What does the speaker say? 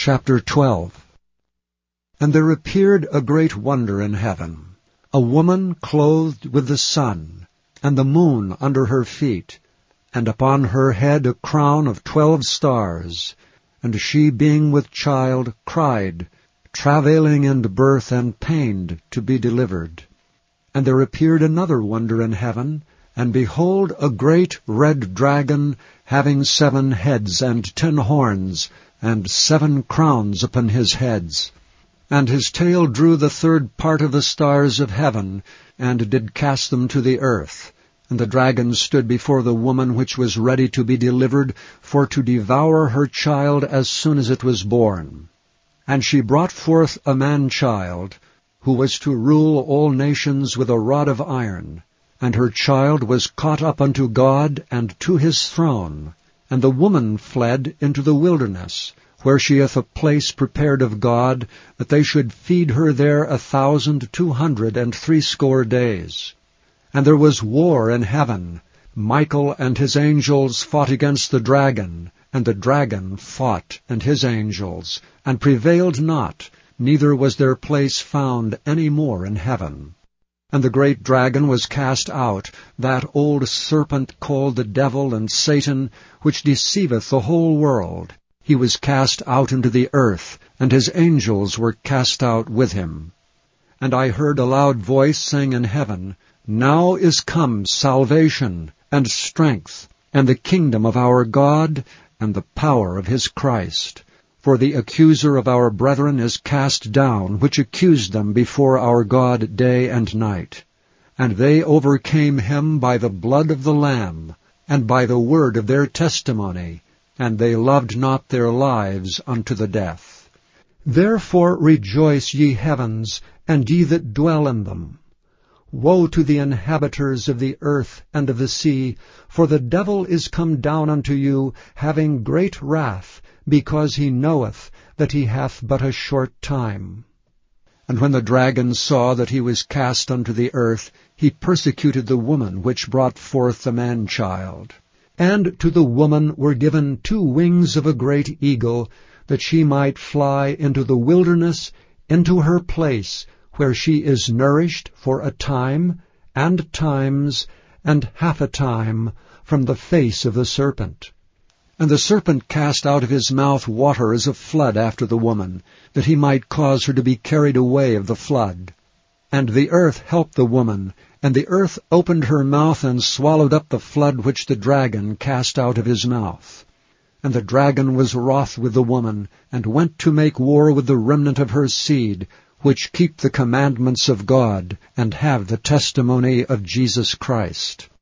Chapter 12. And there appeared a great wonder in heaven, a woman clothed with the sun, and the moon under her feet, and upon her head a crown of 12 stars. And she, being with child, cried, travailing in birth and pained to be delivered. And there appeared another wonder in heaven, and behold, a great red dragon, having 7 heads and 10 horns, and 7 crowns upon his heads. And his tail drew the 3rd part of the stars of heaven, and did cast them to the earth. And the dragon stood before the woman which was ready to be delivered, for to devour her child as soon as it was born. And she brought forth a man-child, who was to rule all nations with a rod of iron. And her child was caught up unto God and to his throne. And the woman fled into the wilderness, where she hath a place prepared of God, that they should feed her there 1,260 days. And there was war in heaven. Michael and his angels fought against the dragon, and the dragon fought and his angels, and prevailed not, neither was their place found any more in heaven. And the great dragon was cast out, that old serpent called the devil and Satan, which deceiveth the whole world. He was cast out into the earth, and his angels were cast out with him. And I heard a loud voice saying in heaven, Now is come salvation, and strength, and the kingdom of our God, and the power of his Christ. For the accuser of our brethren is cast down, which accused them before our God day and night. And they overcame him by the blood of the Lamb, and by the word of their testimony, and they loved not their lives unto the death. Therefore rejoice, ye heavens, and ye that dwell in them. Woe to the inhabitants of the earth and of the sea, for the devil is come down unto you, having great wrath, because he knoweth that he hath but a short time. And when the dragon saw that he was cast unto the earth, he persecuted the woman which brought forth the man-child. And to the woman were given 2 wings of a great eagle, that she might fly into the wilderness, into her place, where she is nourished for a time, and times, and half a time, from the face of the serpent. And the serpent cast out of his mouth water as a flood after the woman, that he might cause her to be carried away of the flood. And the earth helped the woman, and the earth opened her mouth and swallowed up the flood which the dragon cast out of his mouth. And the dragon was wroth with the woman, and went to make war with the remnant of her seed, which keep the commandments of God, and have the testimony of Jesus Christ.